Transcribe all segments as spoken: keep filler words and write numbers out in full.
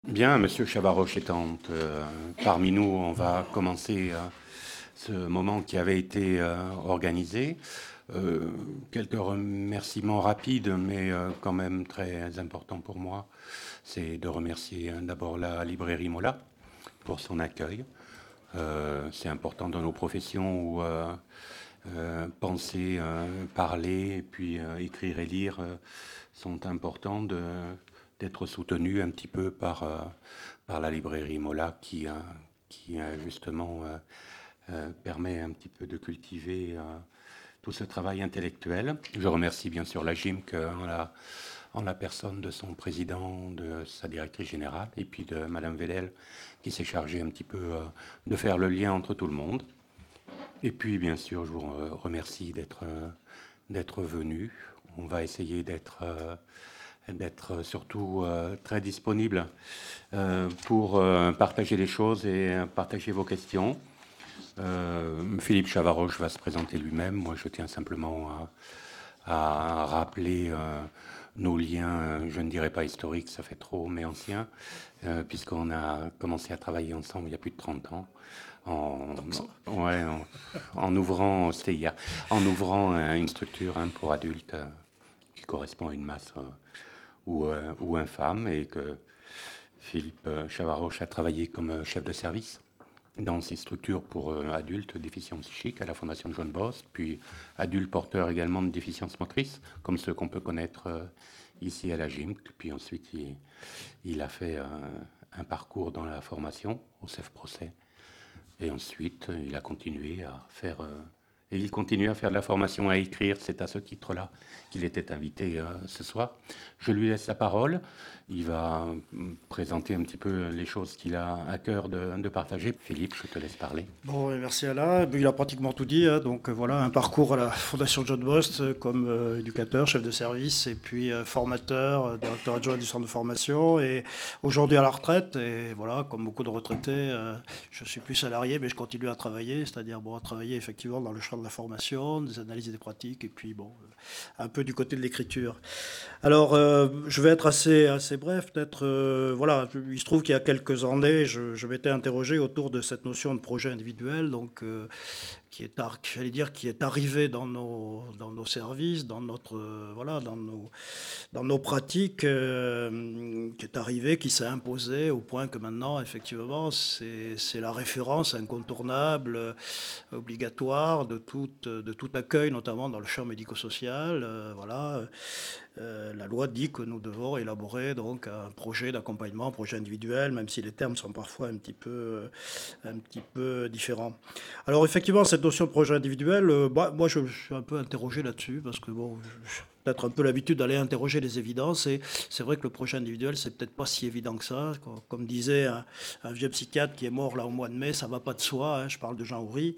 Bien, Monsieur Chavaroche étant euh, parmi nous, on va commencer euh, ce moment qui avait été euh, organisé. Euh, quelques remerciements rapides, mais euh, quand même très importants pour moi. C'est de remercier euh, d'abord la librairie Mola pour son accueil. Euh, c'est important dans nos professions où euh, euh, penser, euh, parler, et puis euh, écrire et lire euh, sont importants de, d'être soutenus un petit peu par, euh, par la librairie Mola qui, euh, qui euh, justement euh, euh, permet un petit peu de cultiver euh, tout ce travail intellectuel. Je remercie bien sûr la G I M C en la, en la personne de son président, de sa directrice générale, et puis de Madame Vedel qui s'est chargée un petit peu euh, de faire le lien entre tout le monde. Et puis, bien sûr, je vous remercie d'être euh, d'être venu. On va essayer d'être euh, d'être surtout euh, très disponible euh, pour euh, partager les choses et euh, partager vos questions. Euh, Philippe Chavaroche va se présenter lui-même. Moi, je tiens simplement à, à rappeler euh, nos liens, je ne dirais pas historiques, ça fait trop, mais anciens, euh, puisqu'on a commencé à travailler ensemble il y a plus de trente ans. En, ouais, en, en ouvrant, c'était hier, en ouvrant euh, une structure hein, pour adultes euh, qui correspond à une masse euh, ou, euh, ou infâme, et que Philippe euh, Chavaroche a travaillé comme euh, chef de service dans ces structures pour euh, adultes déficients psychiques à la Fondation John Boss, puis adultes porteurs également de déficiences motrices, comme ceux qu'on peut connaître euh, ici à la G I M C. Puis ensuite, il, il a fait euh, un parcours dans la formation au C E F Procès. Et ensuite, il a continué à faire... Euh, et il continue à faire de la formation à écrire. C'est à ce titre-là qu'il était invité euh, ce soir. Je lui laisse la parole. Il va euh, présenter un petit peu les choses qu'il a à cœur de, de partager. Philippe, je te laisse parler. Bon, merci Alain. Il a pratiquement tout dit. Hein. Donc euh, voilà, un parcours à la Fondation John Bost euh, comme euh, éducateur, chef de service, et puis euh, formateur, euh, directeur adjoint du centre de formation, et aujourd'hui à la retraite. Et voilà, comme beaucoup de retraités, euh, je suis plus salarié, mais je continue à travailler, c'est-à-dire bon, à travailler effectivement dans le champ de la formation, des analyses et des pratiques, et puis bon, euh, un peu du côté de l'écriture. Alors, euh, je vais être assez, assez bref, peut-être. Euh, voilà, il se trouve qu'il y a quelques années, je, je m'étais interrogé autour de cette notion de projet individuel, donc euh, qui est, j'allais dire, qui est arrivé dans nos, dans nos services, dans notre, euh, voilà, dans nos, dans nos pratiques, euh, qui est arrivé, qui s'est imposé au point que maintenant, effectivement, c'est, c'est la référence incontournable, euh, obligatoire de tout, de tout accueil, notamment dans le champ médico-social, euh, voilà. Euh, la loi dit que nous devons élaborer donc un projet d'accompagnement, un projet individuel, même si les termes sont parfois un petit peu, un petit peu différents. Alors effectivement, cette notion de projet individuel, euh, bah, moi je, je suis un peu interrogé là-dessus, parce que bon, j'ai peut-être un peu l'habitude d'aller interroger les évidences, et c'est vrai que le projet individuel, c'est peut-être pas si évident que ça. Comme disait un, un vieux psychiatre qui est mort là au mois de mai, ça va pas de soi, hein, je parle de Jean Houry.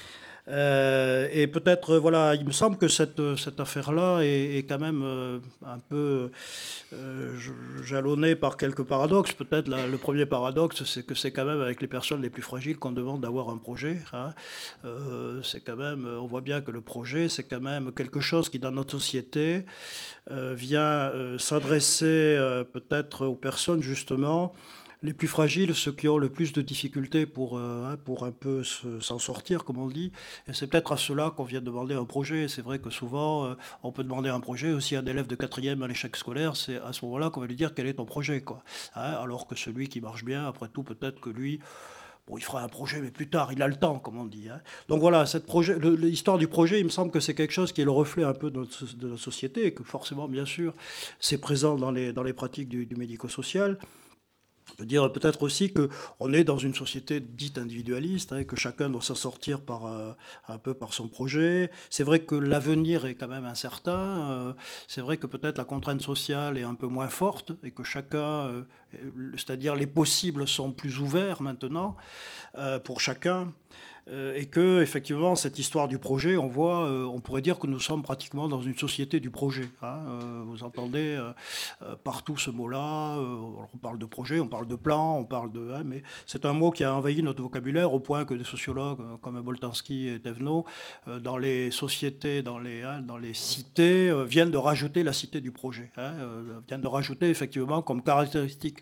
Euh, et peut-être, voilà, il me semble que cette, cette affaire-là est, est quand même euh, un peu euh, jalonnée par quelques paradoxes. Peut-être la, le premier paradoxe, c'est que c'est quand même avec les personnes les plus fragiles qu'on demande d'avoir un projet. Hein. Euh, c'est quand même, on voit bien que le projet, c'est quand même quelque chose qui, dans notre société, euh, vient euh, s'adresser euh, peut-être aux personnes, justement, les plus fragiles, ceux qui ont le plus de difficultés pour, euh, pour un peu se, s'en sortir, comme on dit. Et c'est peut-être à cela qu'on vient demander un projet. C'est vrai que souvent, euh, on peut demander un projet aussi à un élève de quatrième à l'échec scolaire. C'est à ce moment-là qu'on va lui dire quel est ton projet, quoi. Hein, alors que celui qui marche bien, après tout, peut-être que lui... Bon, il fera un projet, mais plus tard, il a le temps, comme on dit. Hein. Donc voilà, cette projet, le, l'histoire du projet, il me semble que c'est quelque chose qui est le reflet un peu de notre, de notre société, et que forcément, bien sûr, c'est présent dans les, dans les pratiques du, du médico-social. On peut dire peut-être aussi qu'on est dans une société dite individualiste, hein, et que chacun doit s'en sortir par, euh, un peu par son projet. C'est vrai que l'avenir est quand même incertain. Euh, c'est vrai que peut-être la contrainte sociale est un peu moins forte et que chacun, euh, c'est-à-dire les possibles sont plus ouverts maintenant euh, pour chacun. Euh, et que effectivement cette histoire du projet, on voit, euh, on pourrait dire que nous sommes pratiquement dans une société du projet. Hein. Euh, vous entendez euh, euh, partout ce mot-là. Euh, on parle de projet, on parle de plan, on parle de. Hein, mais c'est un mot qui a envahi notre vocabulaire au point que des sociologues euh, comme Boltanski et Thévenot, euh, dans les sociétés, dans les, hein, dans les cités, euh, viennent de rajouter la cité du projet. Hein, euh, viennent de rajouter effectivement comme caractéristique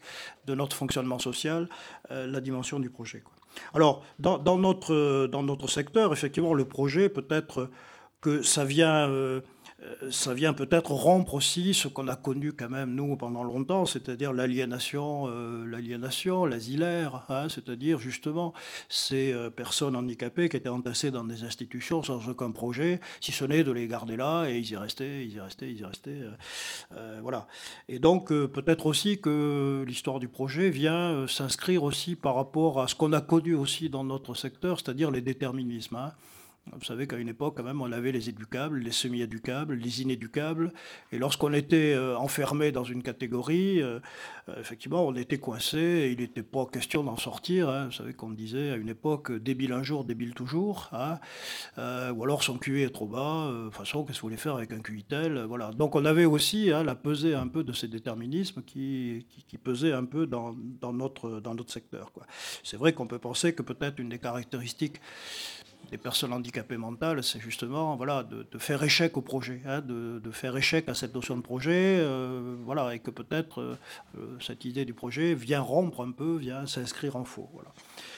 de notre fonctionnement social, euh, la dimension du projet, quoi. Alors, dans, dans, notre, dans notre secteur, effectivement, le projet, peut-être que ça vient... Euh, ça vient peut-être rompre aussi ce qu'on a connu quand même, nous, pendant longtemps, c'est-à-dire l'aliénation, euh, l'aliénation, l'asilaire, hein, c'est-à-dire justement ces euh, personnes handicapées qui étaient entassées dans des institutions sans aucun projet, si ce n'est de les garder là, et ils y restaient, ils y restaient, ils y restaient, euh, euh, voilà. Et donc, euh, peut-être aussi que l'histoire du projet vient euh, s'inscrire aussi par rapport à ce qu'on a connu aussi dans notre secteur, c'est-à-dire les déterminismes, hein. Vous savez qu'à une époque, quand même, on avait les éducables, les semi-éducables, les inéducables. Et lorsqu'on était euh, enfermé dans une catégorie, euh, euh, effectivement, on était coincé et il n'était pas question d'en sortir, hein. Vous savez qu'on disait à une époque, débile un jour, débile toujours, hein. Euh, ou alors son Q I est trop bas. De toute façon, qu'est-ce que vous voulez faire avec un Q I tel, voilà. Donc on avait aussi, hein, la pesée un peu de ces déterminismes qui, qui, qui pesaient un peu dans, dans, notre, dans notre secteur, quoi. C'est vrai qu'on peut penser que peut-être une des caractéristiques des personnes handicapées mentales, c'est justement, voilà, de, de faire échec au projet, hein, de, de faire échec à cette notion de projet, euh, voilà, et que peut-être euh, cette idée du projet vient rompre un peu, vient s'inscrire en faux. Voilà.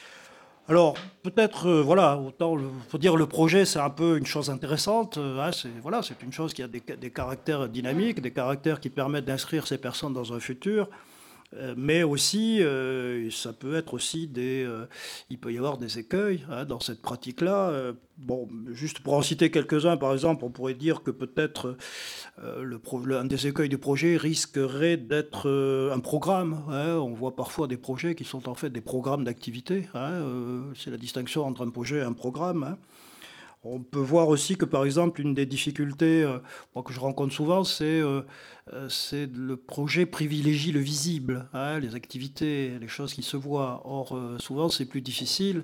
Alors, peut-être, euh, voilà, autant, il faut dire le projet, c'est un peu une chose intéressante, euh, hein, c'est, voilà, c'est une chose qui a des, des caractères dynamiques, des caractères qui permettent d'inscrire ces personnes dans un futur. Mais aussi, euh, ça peut être aussi des... Euh, il peut y avoir des écueils, hein, dans cette pratique-là. Euh, bon, juste pour en citer quelques-uns, par exemple, on pourrait dire que peut-être euh, le pro, le, un des écueils du projet risquerait d'être euh, un programme, hein. On voit parfois des projets qui sont en fait des programmes d'activité, hein. Euh, c'est la distinction entre un projet et un programme, hein. On peut voir aussi que, par exemple, une des difficultés euh, moi, que je rencontre souvent, c'est euh, c'est le projet privilégie le visible, hein, les activités, les choses qui se voient. Or, euh, souvent, c'est plus difficile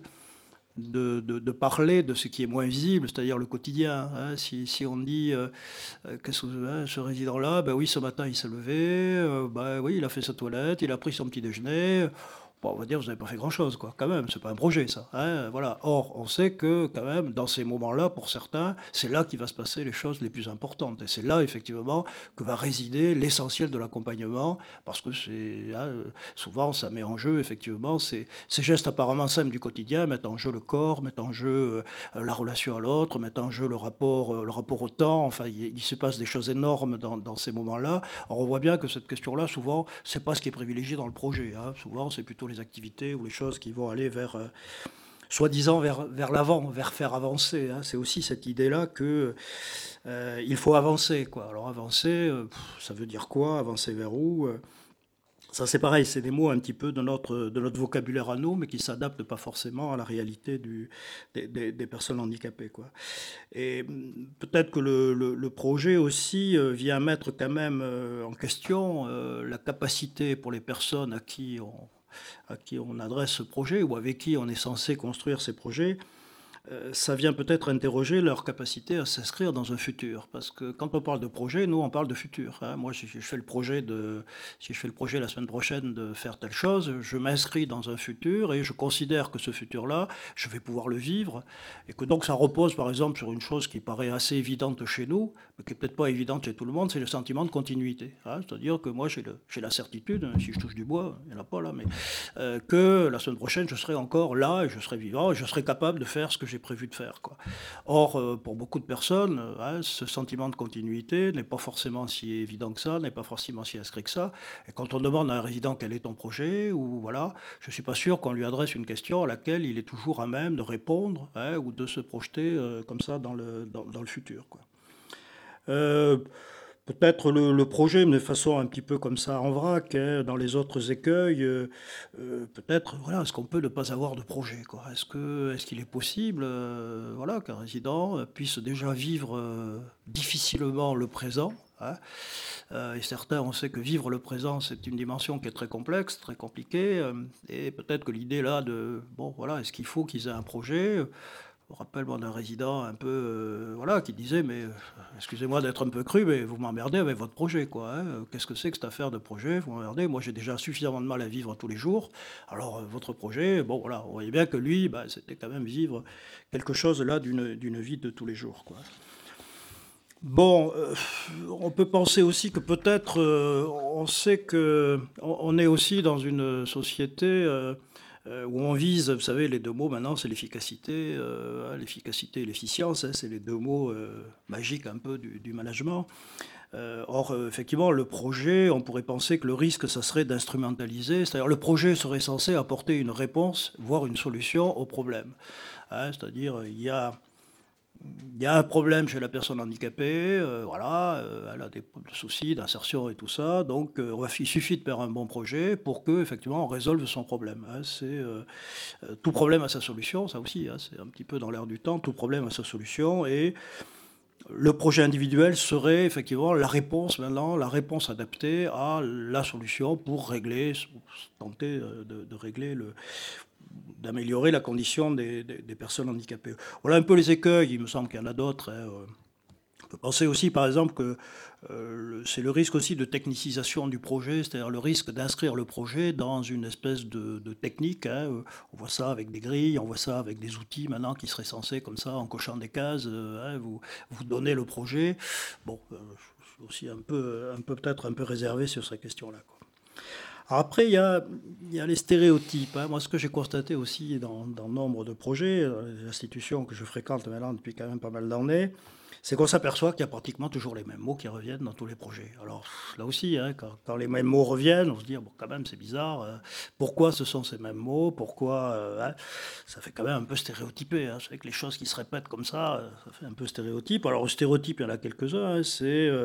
de, de, de parler de ce qui est moins visible, c'est-à-dire le quotidien, hein. Si, si on dit, euh, qu'est-ce que hein, ce résident-là, ben oui, ce matin, il s'est levé, euh, ben oui, il a fait sa toilette, il a pris son petit déjeuner. Bon, on va dire, vous n'avez pas fait grand-chose, quoi. Quand même, c'est pas un projet, ça, hein, voilà. Or, on sait que, quand même, dans ces moments-là, pour certains, c'est là qu'il va se passer les choses les plus importantes. Et c'est là, effectivement, que va résider l'essentiel de l'accompagnement, parce que c'est, hein, souvent, ça met en jeu, effectivement, ces, ces gestes apparemment simples du quotidien mettent en jeu le corps, mettent en jeu euh, la relation à l'autre, mettent en jeu le rapport, euh, le rapport au temps. Enfin, il, il se passe des choses énormes dans, dans ces moments-là. Alors, on voit bien que cette question-là, souvent, c'est pas ce qui est privilégié dans le projet, hein. Souvent, c'est plutôt les activités ou les choses qui vont aller vers, euh, soi-disant, vers, vers l'avant, vers faire avancer, hein. C'est aussi cette idée-là que euh, il faut avancer, quoi. Alors avancer, euh, ça veut dire quoi? Avancer vers où? euh, Ça, c'est pareil, c'est des mots un petit peu de notre, de notre vocabulaire à nous, mais qui ne s'adaptent pas forcément à la réalité du, des, des, des personnes handicapées, quoi. Et peut-être que le, le, le projet aussi euh, vient mettre quand même euh, en question euh, la capacité pour les personnes à qui on à qui on adresse ce projet ou avec qui on est censé construire ces projets, euh, ça vient peut-être interroger leur capacité à s'inscrire dans un futur. Parce que quand on parle de projet, nous, on parle de futur, hein. Moi, si je fais le projet de, si je fais le projet la semaine prochaine de faire telle chose, je m'inscris dans un futur et je considère que ce futur-là, je vais pouvoir le vivre et que donc ça repose, par exemple, sur une chose qui paraît assez évidente chez nous, mais qui n'est peut-être pas évidente chez tout le monde, c'est le sentiment de continuité, hein. C'est-à-dire que moi, j'ai, le, j'ai la certitude, si je touche du bois, il n'y en a pas là, mais euh, que la semaine prochaine, je serai encore là et je serai vivant et je serai capable de faire ce que j'ai prévu de faire, quoi. Or, euh, pour beaucoup de personnes, euh, hein, ce sentiment de continuité n'est pas forcément si évident que ça, n'est pas forcément si inscrit que ça. Et quand on demande à un résident quel est ton projet, ou voilà, je ne suis pas sûr qu'on lui adresse une question à laquelle il est toujours à même de répondre, hein, ou de se projeter euh, comme ça dans le, dans, dans le futur, quoi. Euh, Peut-être le, le projet, mais de façon un petit peu comme ça en vrac, hein, dans les autres écueils, euh, euh, peut-être, voilà, est-ce qu'on peut ne pas avoir de projet, quoi? Est-ce que, est-ce qu'il est possible, euh, voilà, qu'un résident puisse déjà vivre euh, difficilement le présent, hein? Euh, et certains, on sait que vivre le présent, c'est une dimension qui est très complexe, très compliquée, euh, et peut-être que l'idée là de, bon, voilà, est-ce qu'il faut qu'ils aient un projet? Je me rappelle moi, d'un résident un peu, euh, voilà, qui disait, mais euh, excusez-moi d'être un peu cru, mais vous m'emmerdez avec votre projet, quoi, hein. Qu'est-ce que c'est que cette affaire de projet? Vous m'emmerdez, moi j'ai déjà suffisamment de mal à vivre tous les jours. Alors euh, votre projet, bon voilà, on voyait bien que lui, bah, c'était quand même vivre quelque chose là d'une, d'une vie de tous les jours, quoi. Bon, euh, on peut penser aussi que peut-être, euh, on sait que on on est aussi dans une société euh, euh, où on vise, vous savez, les deux mots maintenant, c'est l'efficacité, euh, l'efficacité et l'efficience, hein, c'est les deux mots euh, magiques un peu du, du management. Euh, or, euh, effectivement, le projet, on pourrait penser que le risque, ça serait d'instrumentaliser, c'est-à-dire le projet serait censé apporter une réponse, voire une solution au problème. Hein, c'est-à-dire, il y a il y a un problème chez la personne handicapée, euh, voilà, euh, elle a des soucis d'insertion et tout ça, donc euh, on va- il suffit de faire un bon projet pour que effectivement on résolve son problème. Hein. C'est euh, euh, tout problème a sa solution, ça aussi, hein, c'est un petit peu dans l'air du temps. Tout problème a sa solution et le projet individuel serait effectivement la réponse maintenant, la réponse adaptée à la solution pour régler, tenter euh, de, de régler le, d'améliorer la condition des, des- des personnes handicapées. Voilà un peu les écueils, il me semble qu'il y en a d'autres. Hein. On peut penser aussi, par exemple, que euh, c'est le risque aussi de technicisation du projet, c'est-à-dire le risque d'inscrire le projet dans une espèce de, de technique. Hein. On voit ça avec des grilles, on voit ça avec des outils maintenant qui seraient censés, comme ça, en cochant des cases, euh, hein, vous, vous donner le projet. Bon, euh, je suis aussi un peu, un peu peut-être un peu réservé sur ces questions-là, quoi. Alors après, il y a, il y a les stéréotypes. Hein. Moi, ce que j'ai constaté aussi dans, dans nombre de projets, dans les institutions que je fréquente maintenant depuis quand même pas mal d'années, c'est qu'on s'aperçoit qu'il y a pratiquement toujours les mêmes mots qui reviennent dans tous les projets. Alors là aussi, hein, quand, quand les mêmes mots reviennent, on se dit, bon, quand même, c'est bizarre. euh, pourquoi ce sont ces mêmes mots? Pourquoi euh, hein, ça fait quand même un peu stéréotypé. Hein. C'est vrai que les choses qui se répètent comme ça, euh, ça fait un peu stéréotype. Alors, le stéréotype, il y en a quelques-uns. Hein. C'est... euh,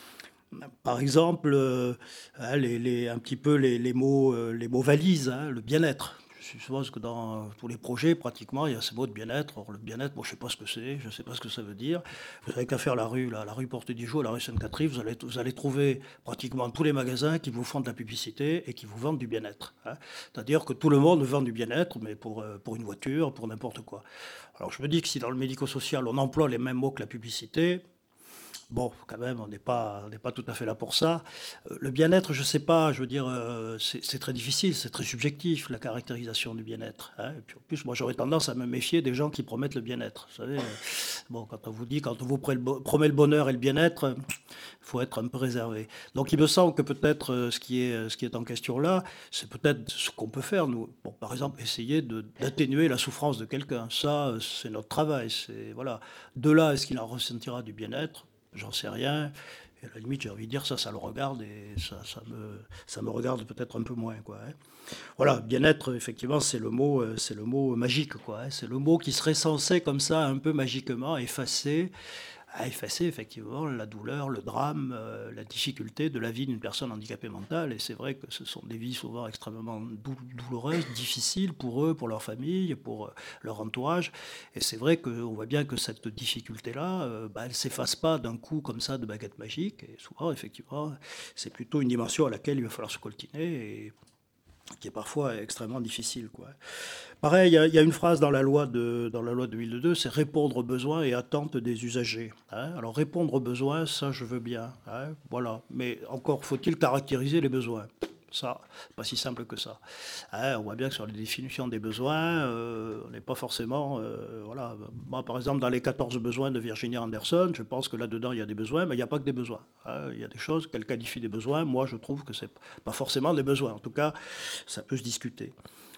par exemple, euh, hein, les, les- un petit peu les, les mots, euh, les mots valises, hein, le bien-être. Je suppose que dans euh, tous les projets, pratiquement, il y a ces mots de bien-être. Or, le bien-être, bon, je ne sais pas ce que c'est, je ne sais pas ce que ça veut dire. Vous n'avez qu'à faire la rue, là, la rue Porte-Dijon, la rue Sainte-Catherine, vous allez, vous allez trouver pratiquement tous les magasins qui vous font de la publicité et qui vous vendent du bien-être. Hein. C'est-à-dire que tout le monde vend du bien-être, mais pour, euh, pour une voiture, pour n'importe quoi. Alors, je me dis que si dans le médico-social, on emploie les mêmes mots que la publicité, bon, quand même, on n'est pas, on n'est pas tout à fait là pour ça. Euh, Le bien-être, je ne sais pas, je veux dire, euh, c'est c'est très difficile, c'est très subjectif, la caractérisation du bien-être. Hein. Et puis en plus, moi, j'aurais tendance à me méfier des gens qui promettent le bien-être. Vous savez, euh, bon, quand on vous dit, quand on vous promet le bo- promet le bonheur et le bien-être, il faut être un peu réservé. Donc, il me semble que peut-être euh, ce qui est, euh, ce qui est en question là, c'est peut-être ce qu'on peut faire, nous. Bon, par exemple, essayer de- d'atténuer la souffrance de quelqu'un. Ça, euh, c'est notre travail. C'est, voilà. De là, est-ce qu'il en ressentira du bien-être? J'en sais rien. Et à la limite, j'ai envie de dire ça, ça le regarde et ça, ça me, ça me regarde peut-être un peu moins, quoi. Hein. Voilà, bien-être, effectivement, c'est le mot, euh, c'est le mot magique, quoi. Hein. C'est le mot qui serait censé, comme ça, un peu magiquement, effacer, à effacer effectivement la douleur, le drame, euh, la difficulté de la vie d'une personne handicapée mentale. Et c'est vrai que ce sont des vies souvent extrêmement dou- douloureuses, difficiles pour eux, pour leur famille, pour euh, leur entourage. Et c'est vrai qu'on voit bien que cette difficulté-là, euh, bah, elle ne s'efface pas d'un coup comme ça de baguette magique. Et souvent, effectivement, c'est plutôt une dimension à laquelle il va falloir se coltiner et qui est parfois extrêmement difficile, quoi. Pareil, il y, a- il y a une phrase dans la loi de, dans la loi de deux mille deux, c'est répondre aux besoins et attentes des usagers. Hein. Alors répondre aux besoins, ça je veux bien. Hein, voilà. Mais encore faut-il caractériser les besoins. Ça, pas si simple que ça. Hein, on voit bien que sur les définitions des besoins, euh, on n'est pas forcément... euh, voilà. Moi, par exemple, dans les quatorze besoins de Virginia Anderson, je pense que là-dedans, il y a des besoins, mais il n'y a pas que des besoins. Hein. Il y a des choses qu'elle qualifie des besoins. Moi, je trouve que ce n'est pas forcément des besoins. En tout cas, ça peut se discuter.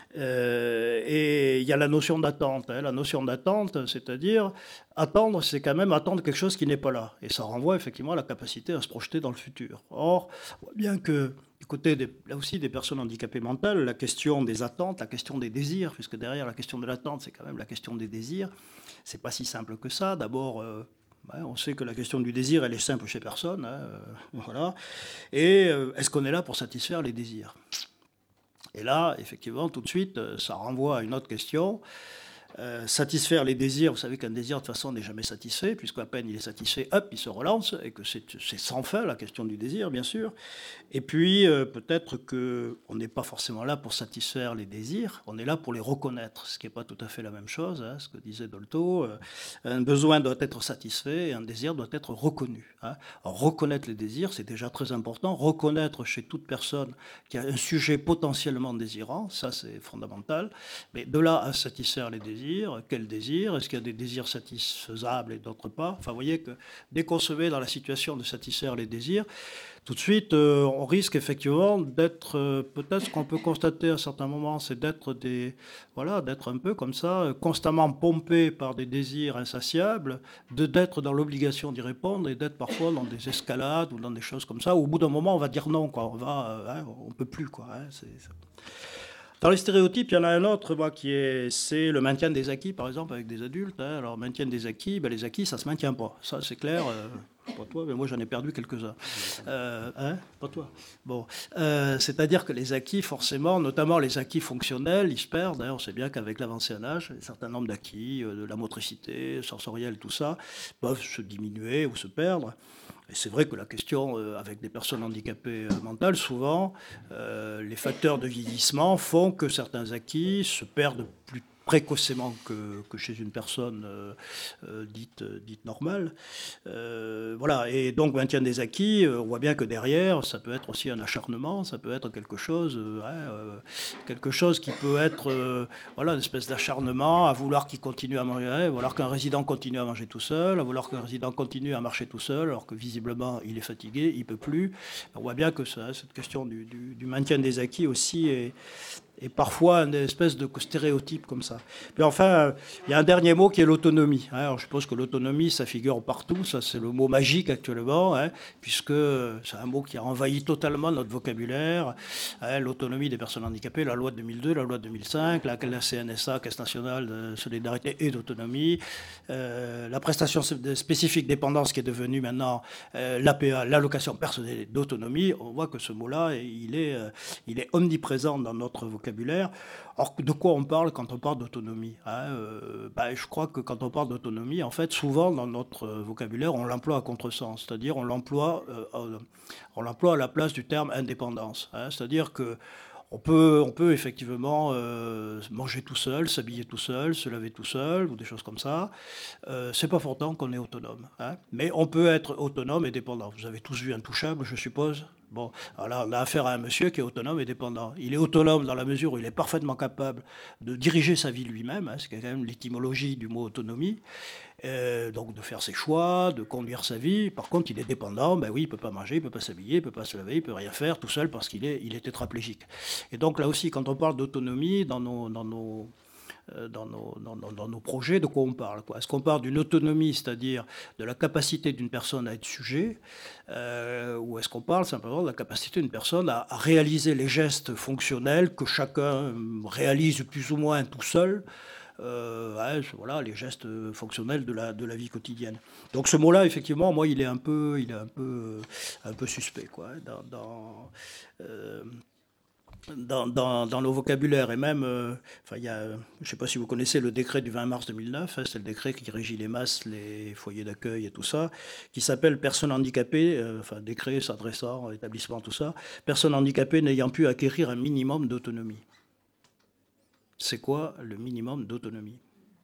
Euh, et il y a la notion d'attente. Hein. La notion d'attente, c'est-à-dire attendre, c'est quand même attendre quelque chose qui n'est pas là. Et ça renvoie effectivement à la capacité à se projeter dans le futur. Or, on voit bien que du côté des, là aussi des personnes handicapées mentales, la question des attentes, la question des désirs, puisque derrière la question de l'attente, c'est quand même la question des désirs, c'est pas si simple que ça. D'abord, euh, ouais, on sait que la question du désir, elle est simple chez personne. Hein, euh, voilà. Et euh, est-ce qu'on est là pour satisfaire les désirs? Et là, effectivement, tout de suite, euh, ça renvoie à une autre question. Euh, satisfaire les désirs, vous savez qu'un désir de toute façon n'est jamais satisfait, puisqu'à peine il est satisfait, hop, il se relance, et que c'est c'est sans fin la question du désir, bien sûr. Et puis euh, peut-être qu'on n'est pas forcément là pour satisfaire les désirs, on est là pour les reconnaître, ce qui n'est pas tout à fait la même chose, hein, ce que disait Dolto. Euh, un besoin doit être satisfait et un désir doit être reconnu. Hein. Alors, reconnaître les désirs, c'est déjà très important. Reconnaître chez toute personne qu'il y a un sujet potentiellement désirant, ça c'est fondamental. Mais de là à satisfaire les désirs, désir, quel désir, est-ce qu'il y a des désirs satisfaisables et d'autres pas. Enfin, vous voyez que dès qu'on se met dans la situation de satisfaire les désirs, tout de suite, euh, on risque effectivement d'être, euh, peut-être ce qu'on peut constater à certains moments, c'est d'être des, voilà, d'être un peu comme ça, euh, constamment pompé par des désirs insatiables, de d'être dans l'obligation d'y répondre et d'être parfois dans des escalades ou dans des choses comme ça. Où, au bout d'un moment, on va dire non, quoi. On va, euh, hein, on peut plus, quoi. Hein, c'est, c'est... Dans les stéréotypes, il y en a un autre, moi, qui est, c'est le maintien des acquis, par exemple, avec des adultes. Hein. Alors, maintien des acquis, ben, les acquis, ça se maintient pas. Ça, c'est clair. Euh, pas toi, mais moi, j'en ai perdu quelques-uns. Euh, hein, pas toi. Bon, euh, c'est-à-dire que les acquis, forcément, notamment les acquis fonctionnels, ils se perdent. Hein. On sait bien qu'avec l'avancée en âge, un certain nombre d'acquis, euh, de la motricité, sensorielle, tout ça, peuvent se diminuer ou se perdre. Et c'est vrai que la question, euh, avec des personnes handicapées euh, mentales, souvent, euh, les facteurs de vieillissement font que certains acquis se perdent plus précocement que, que chez une personne euh, euh, dite, dite normale. Euh, voilà, et donc maintien des acquis, euh, on voit bien que derrière, ça peut être aussi un acharnement, ça peut être quelque chose, euh, hein, euh, quelque chose qui peut être, euh, voilà, une espèce d'acharnement à vouloir qu'il continue à manger, hein, à vouloir qu'un résident continue à manger tout seul, à vouloir qu'un résident continue à marcher tout seul, alors que visiblement il est fatigué, il peut plus. On voit bien que ça, cette question du, du, du maintien des acquis aussi est et parfois une espèce de stéréotype comme ça. Puis enfin, il y a un dernier mot qui est l'autonomie. Alors je suppose que l'autonomie, ça figure partout, ça c'est le mot magique actuellement, hein, puisque c'est un mot qui a envahi totalement notre vocabulaire. Hein, l'autonomie des personnes handicapées, la loi de deux mille deux, la loi de deux mille cinq, la, la C N S A, Caisse nationale de solidarité et d'autonomie, euh, la prestation spécifique dépendance qui est devenue maintenant euh, l'A P A, l'allocation personnelle d'autonomie. On voit que ce mot-là, il est, euh, il est omniprésent dans notre vocabulaire. Or, de quoi on parle quand on parle d'autonomie, hein, euh, bah, je crois que quand on parle d'autonomie, en fait, souvent dans notre vocabulaire, on l'emploie à contresens, c'est-à-dire on l'emploie, euh, on l'emploie à la place du terme indépendance. Hein, c'est-à-dire que on peut, on peut effectivement euh, manger tout seul, s'habiller tout seul, se laver tout seul, ou des choses comme ça. Euh, c'est pas pourtant qu'on est autonome. Hein, mais on peut être autonome et dépendant. Vous avez tous vu Intouchable, je suppose. Bon, alors là, on a affaire à un monsieur qui est autonome et dépendant. Il est autonome dans la mesure où il est parfaitement capable de diriger sa vie lui-même. Hein, c'est quand même l'étymologie du mot autonomie. Euh, donc de faire ses choix, de conduire sa vie. Par contre, il est dépendant. Ben oui, il peut pas manger, il peut pas s'habiller, il peut pas se laver, il peut rien faire tout seul parce qu'il est, il est tétraplégique. Et donc là aussi, quand on parle d'autonomie dans nos, dans nos Dans nos, dans, dans nos projets, de quoi on parle, quoi. Est-ce qu'on parle d'une autonomie, c'est-à-dire de la capacité d'une personne à être sujet, euh, ou est-ce qu'on parle simplement de la capacité d'une personne à, à réaliser les gestes fonctionnels que chacun réalise plus ou moins tout seul, euh, ouais, voilà, les gestes fonctionnels de la, de la vie quotidienne. Donc ce mot-là, effectivement, moi, il est un peu, il est un peu, un peu suspect, quoi, dans... dans euh, Dans, dans, dans nos vocabulaires et même, euh, enfin, il y a, je ne sais pas si vous connaissez le décret du vingt mars deux mille neuf, hein, c'est le décret qui régit les masses, les foyers d'accueil et tout ça, qui s'appelle personnes handicapées, euh, enfin décret s'adressant à établissement, tout ça, personnes handicapées n'ayant pu acquérir un minimum d'autonomie. C'est quoi le minimum d'autonomie?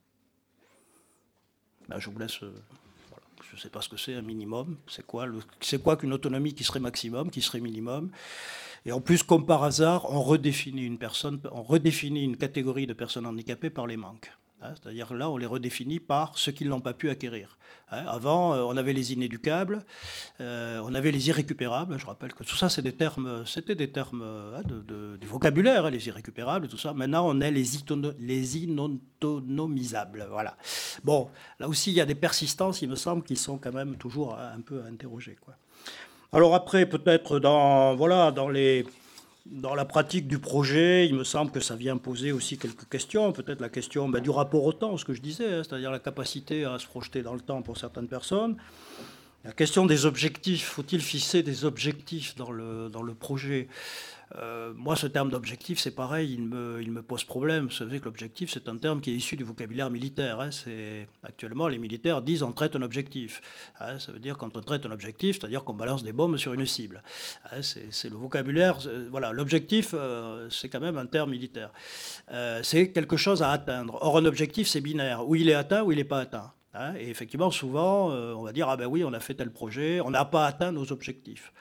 Ben, je vous laisse... Euh, voilà. Je ne sais pas ce que c'est un minimum, c'est quoi, le, c'est quoi qu'une autonomie qui serait maximum, qui serait minimum? Et en plus, comme par hasard, on redéfinit une personne, on redéfinit une catégorie de personnes handicapées par les manques. Hein, c'est-à-dire là, on les redéfinit par ceux qui ne l'ont pas pu acquérir. Hein, avant, on avait les inéducables, euh, on avait les irrécupérables. Je rappelle que tout ça, c'est des termes, c'était des termes hein, de, de, du vocabulaire, hein, les irrécupérables, tout ça. Maintenant, on est les, itono, les inautonomisables. Voilà. Bon, là aussi, il y a des persistances, il me semble, qui sont quand même toujours un peu à interroger, quoi. Alors après, peut-être dans, voilà, dans, les, dans la pratique du projet, il me semble que ça vient poser aussi quelques questions. Peut-être la question ben, du rapport au temps, ce que je disais, hein, c'est-à-dire la capacité à se projeter dans le temps pour certaines personnes. La question des objectifs, faut-il fixer des objectifs dans le, dans le projet? Euh, moi, ce terme d'objectif, c'est pareil, il me, il me pose problème. Vous savez que l'objectif, c'est un terme qui est issu du vocabulaire militaire. Hein. C'est, actuellement, les militaires disent on traite un objectif. Hein. Ça veut dire quand on traite un objectif, c'est-à-dire qu'on balance des bombes sur une cible. Hein. C'est, c'est le vocabulaire. Voilà, l'objectif, euh, c'est quand même un terme militaire. Euh, c'est quelque chose à atteindre. Or, un objectif, c'est binaire. Ou il est atteint, ou il n'est pas atteint. Hein. Et effectivement, souvent, euh, on va dire ah ben oui, on a fait tel projet, on n'a pas atteint nos objectifs.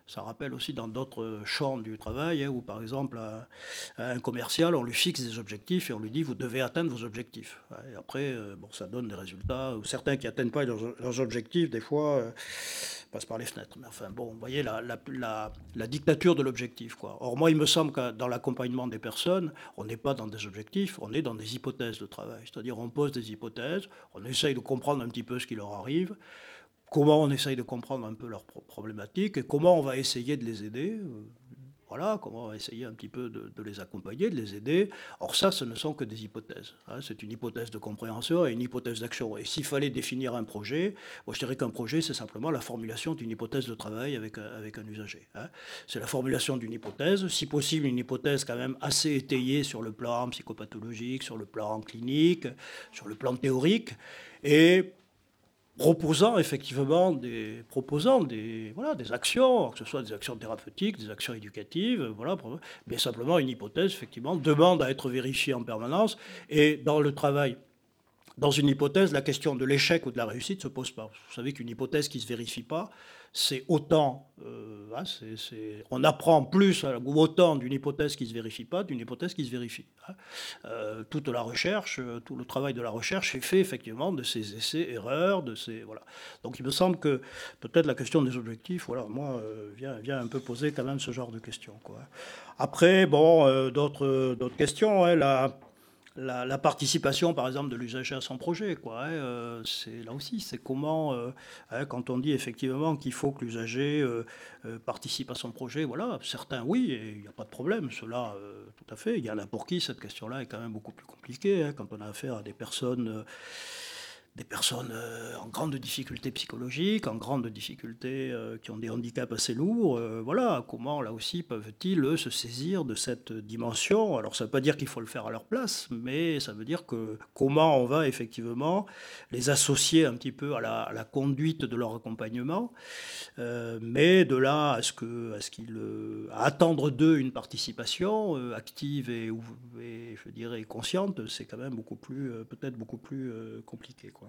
Ça rappelle aussi dans d'autres champs du travail, hein, où par exemple, à, à un commercial, on lui fixe des objectifs et on lui dit vous devez atteindre vos objectifs. Et après, euh, bon, ça donne des résultats. Certains qui n'atteignent pas leurs, leurs objectifs, des fois, euh, passent par les fenêtres. Mais enfin, bon, vous voyez la, la, la, la dictature de l'objectif, quoi. Or, moi, il me semble que dans l'accompagnement des personnes, on n'est pas dans des objectifs, on est dans des hypothèses de travail. C'est-à-dire, on pose des hypothèses, on essaye de comprendre un petit peu ce qui leur arrive, comment on essaye de comprendre un peu leurs problématiques et comment on va essayer de les aider. Voilà, comment on va essayer un petit peu de, de les accompagner, de les aider. Or ça, ce ne sont que des hypothèses. Hein. C'est une hypothèse de compréhension et une hypothèse d'action. Et s'il fallait définir un projet, moi je dirais qu'un projet, c'est simplement la formulation d'une hypothèse de travail avec, avec un usager. Hein. C'est la formulation d'une hypothèse, si possible une hypothèse quand même assez étayée sur le plan psychopathologique, sur le plan clinique, sur le plan théorique, et proposant effectivement des, proposant des, voilà, des actions, que ce soit des actions thérapeutiques, des actions éducatives, voilà, mais simplement une hypothèse, effectivement, demande à être vérifiée en permanence. Et dans le travail, dans une hypothèse, la question de l'échec ou de la réussite ne se pose pas. Vous savez qu'une hypothèse qui ne se vérifie pas, c'est autant, euh, hein, c'est, c'est, on apprend plus ou autant d'une hypothèse qui ne se vérifie pas, d'une hypothèse qui se vérifie. Hein. Euh, toute la recherche, tout le travail de la recherche est fait effectivement de ces essais-erreurs, de ces voilà. Donc il me semble que peut-être la question des objectifs, voilà, moi euh, vient, vient un peu poser quand même ce genre de questions, quoi. Après, bon, euh, d'autres, d'autres questions, hein, la La, la participation, par exemple, de l'usager à son projet, quoi. Hein, euh, c'est là aussi, c'est comment, euh, hein, quand on dit effectivement qu'il faut que l'usager euh, euh, participe à son projet, voilà, certains oui, il n'y a pas de problème, cela, euh, tout à fait. Il y en a pour qui cette question-là est quand même beaucoup plus compliquée, hein, quand on a affaire à des personnes. Euh, des personnes euh, en grande difficulté psychologique, en grande difficulté, euh, qui ont des handicaps assez lourds. Euh, voilà, comment là aussi peuvent-ils eux, se saisir de cette dimension? Alors ça ne veut pas dire qu'il faut le faire à leur place, mais ça veut dire que comment on va effectivement les associer un petit peu à la, à la conduite de leur accompagnement, euh, mais de là à ce que, à ce qu'ils, euh, à attendre d'eux une participation euh, active et, et je dirais consciente, c'est quand même beaucoup plus, euh, peut-être beaucoup plus euh, compliqué, quoi.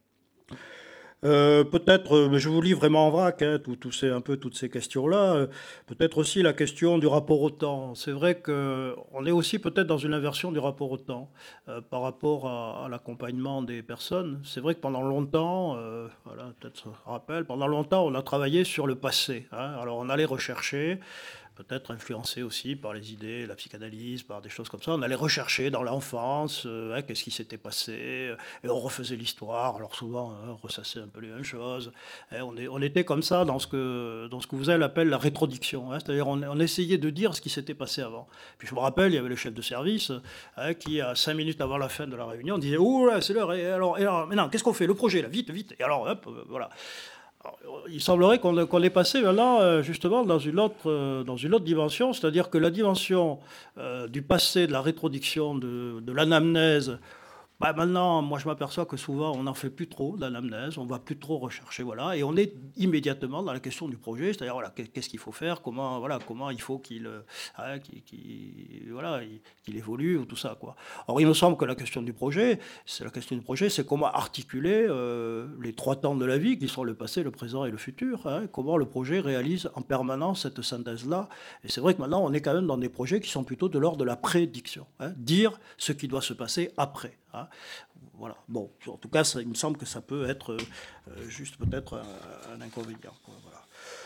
Euh, peut-être, euh, mais je vous lis vraiment en vrac, hein, tout, tout ces, un peu toutes ces questions-là. Euh, peut-être aussi la question du rapport au temps. C'est vrai qu'on est aussi peut-être dans une inversion du rapport au temps euh, par rapport à, à l'accompagnement des personnes. C'est vrai que pendant longtemps, euh, voilà, peut-être ça rappelle, pendant longtemps, on a travaillé sur le passé. Hein. Alors on allait rechercher, peut-être influencé aussi par les idées, la psychanalyse, par des choses comme ça. On allait rechercher dans l'enfance, euh, hein, qu'est-ce qui s'était passé, euh, et on refaisait l'histoire. Alors souvent, hein, on ressassait un peu les mêmes choses. Hein, on, est, on était comme ça dans ce que, dans ce que vous appelez la rétrodiction. Hein, c'est-à-dire on, on essayait de dire ce qui s'était passé avant. Puis je me rappelle, il y avait le chef de service hein, qui, à cinq minutes avant la fin de la réunion, disait « Ouh là, c'est l'heure, et alors, et alors maintenant, qu'est-ce qu'on fait? Le projet, là, vite, vite !» Et alors, hop, euh, voilà. Alors, il semblerait qu'on, qu'on est passé maintenant justement dans une autre, dans une autre dimension, c'est-à-dire que la dimension euh, du passé, de la rétrodiction, de, de l'anamnèse, bah maintenant, moi je m'aperçois que souvent on n'en fait plus trop d'anamnèse, on ne va plus trop rechercher, voilà, et on est immédiatement dans la question du projet, c'est-à-dire voilà, qu'est-ce qu'il faut faire, comment, voilà, comment il faut qu'il, hein, qu'il, qu'il, voilà, qu'il évolue, ou tout ça, quoi. Or il me semble que la question du projet, c'est la question du projet, c'est comment articuler euh, les trois temps de la vie, qui sont le passé, le présent et le futur, hein, comment le projet réalise en permanence cette synthèse-là. Et c'est vrai que maintenant on est quand même dans des projets qui sont plutôt de l'ordre de la prédiction, hein, dire ce qui doit se passer après. Hein. Voilà. Bon, en tout cas, ça, il me semble que ça peut être euh, juste peut-être un, un inconvénient, quoi. Voilà.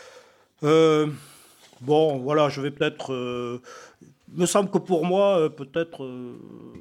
Euh, bon, voilà, je vais peut-être. Euh, il me semble que pour moi, euh, peut-être. Euh,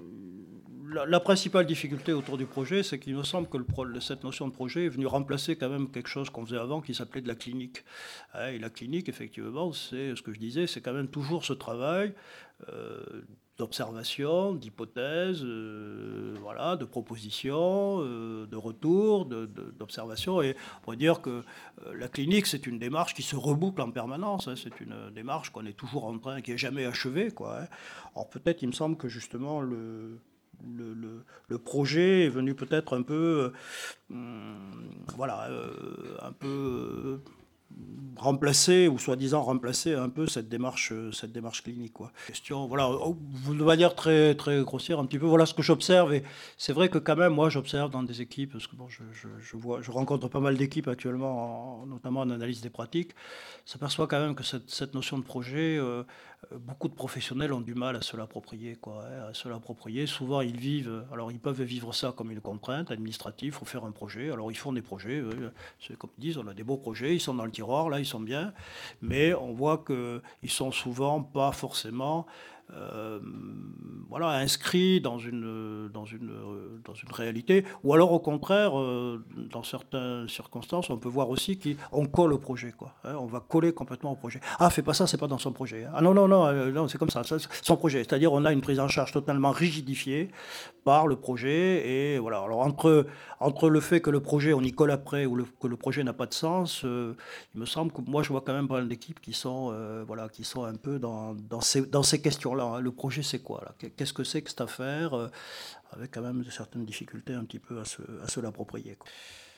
la, la principale difficulté autour du projet, c'est qu'il me semble que le pro, cette notion de projet est venue remplacer quand même quelque chose qu'on faisait avant qui s'appelait de la clinique. Hein, et la clinique, effectivement, c'est ce que je disais, c'est quand même toujours ce travail. Euh, d'observation, d'hypothèse, euh, voilà, de proposition, euh, de retour, de, de, d'observation. Et on pourrait dire que euh, la clinique, c'est une démarche qui se reboucle en permanence. Hein, c'est une démarche qu'on est toujours en train, qui n'est jamais achevée, quoi. Hein. Alors peut-être, il me semble que justement le Le, le, le projet est venu peut-être un peu, euh, voilà, euh, un peu, euh, remplacer ou soi-disant remplacer un peu cette démarche, cette démarche clinique, quoi. Question, voilà, de manière très, très grossière, un petit peu, voilà ce que j'observe. Et c'est vrai que quand même, moi, j'observe dans des équipes, parce que bon, je, je, je vois, je rencontre pas mal d'équipes actuellement, en, notamment en analyse des pratiques. S'aperçoit quand même que cette, cette notion de projet, euh, beaucoup de professionnels ont du mal à se l'approprier, quoi, hein, à se l'approprier. Souvent, ils vivent, alors ils peuvent vivre ça comme une contrainte administrative. Il faut faire un projet. Alors ils font des projets. Euh, c'est comme ils disent, on a des beaux projets. Ils sont dans le tiroir, là, ils sont bien, mais on voit qu'ils sont souvent pas forcément euh, voilà, inscrits dans une, dans, une, dans une réalité, ou alors au contraire, euh, dans certaines circonstances, on peut voir aussi qu'on colle au projet, quoi, hein, on va coller complètement au projet. Ah, fais pas ça, c'est pas dans son projet. Ah non, non, non, euh, non c'est comme ça, ça son projet. C'est-à-dire on a une prise en charge totalement rigidifiée par le projet, et voilà. Alors entre, entre le fait que le projet, on y colle après, ou le, que le projet n'a pas de sens, euh, il me semble que moi je vois quand même pas mal d'équipes qui sont, euh, voilà, qui sont un peu dans, dans ces, dans ces questions-là, hein. Le projet c'est quoi là? Qu'est-ce que c'est que cette affaire, euh, avec quand même certaines difficultés un petit peu à se, à se l'approprier, quoi.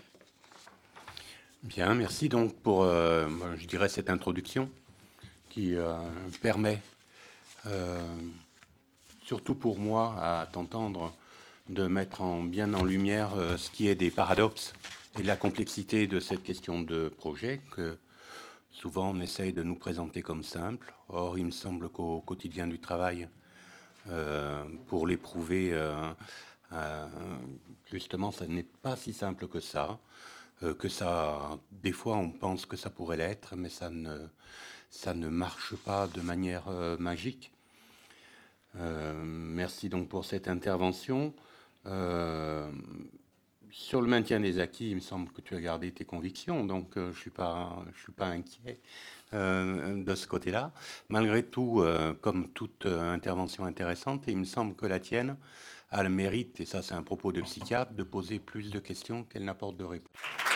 Bien, merci donc pour, euh, je dirais, cette introduction qui euh, permet, euh, surtout pour moi, à t'entendre, de mettre en, bien en lumière euh, ce qui est des paradoxes et la complexité de cette question de projet que souvent on essaye de nous présenter comme simple. Or, il me semble qu'au quotidien du travail, euh, pour l'éprouver, euh, euh, justement, ça n'est pas si simple que ça. Euh, que ça, des fois, on pense que ça pourrait l'être, mais ça ne, ça ne marche pas de manière euh, magique. Euh, merci donc pour cette intervention. Euh, sur le maintien des acquis, il me semble que tu as gardé tes convictions, donc euh, je ne suis pas, je suis pas inquiet euh, de ce côté-là. Malgré tout, euh, comme toute euh, intervention intéressante, il me semble que la tienne a le mérite, et ça c'est un propos de psychiatre, de poser plus de questions qu'elle n'apporte de réponses.